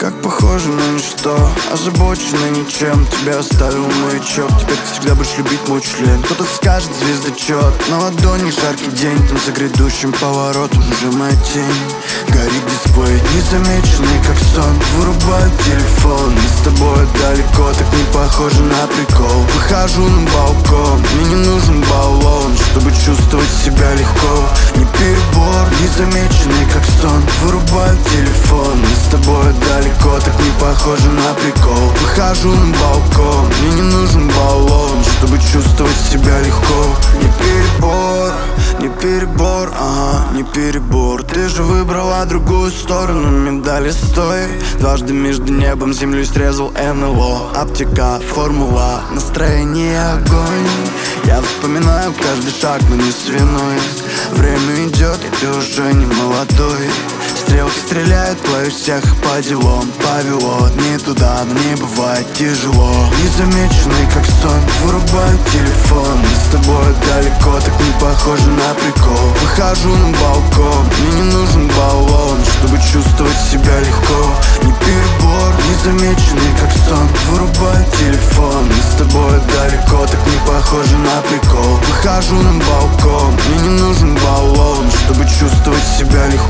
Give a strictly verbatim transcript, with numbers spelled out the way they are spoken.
как похоже на ничто, озабоченный ничем. Тебя оставил маячок, теперь ты всегда будешь любить мой член. Кто-то скажет звездочет, на ладони жаркий день. Там за грядущим поворотом уже моя тень. Горит дисплей, незамеченный как сон. Вырубаю телефон, мы с тобой далеко, так не похоже на прикол. Выхожу на балкон, мне не нужен баллон, чтобы чувствовать себя легко. Не перебор, незамеченный как сон. Вырубаю телефон, мы с тобой далеко, так не похоже на прикол. Выхожу на балкон, мне не нужен баллон, чтобы чувствовать себя легко. Не перебор, не перебор, ага, не перебор. Ты же выбрала другую сторону медали, стой. Дважды между небом и землей срезал эн эл о. Аптека, формула, настроение огонь. Я вспоминаю каждый шаг, но не свиной. Время идет, и ты уже не молодой. Стрелки стреляют, плою всех по делам. Повело, не туда, но не бывает тяжело. Незамеченный как сон, вырубаю телефон. Мы с тобой далеко, так не похоже на прикол. Выхожу на балкон, мне не нужен баллон, чтобы чувствовать себя легко. Не перебор, незамеченный как сон. Вырубаю телефон, мы с тобой далеко, так не похоже на прикол. Выхожу на балкон, мне не нужен баллон, чтобы чувствовать себя легко.